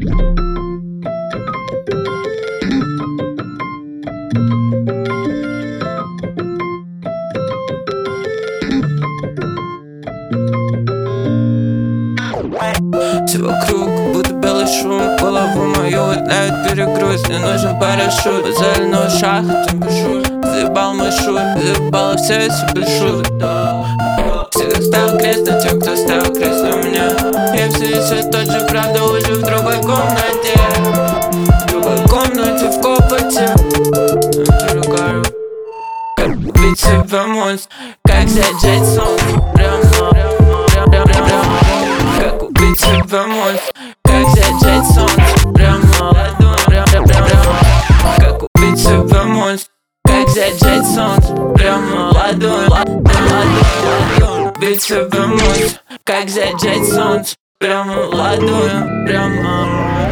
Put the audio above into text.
Все вокруг, будто белый шум. Голову мою летает перегруз. Не нужен парашют, базальную шахту пишу. Заебал мой шут, заебало все эти бельшут. Всегда ставил крест на тех, кто ставил крест на меня. Я все еще тот же, правда, уже в другой комнате. В другой комнате, в копоте. Как убить себя монстр, как зажечь солнце. Как убить себя монстр, как зажечь солнце. Прямо как убить себя монстр, как зажечь солнце. Прямо ладонь. Убить себя монстр, как зажечь солнце. Прямо ладонь, прямо.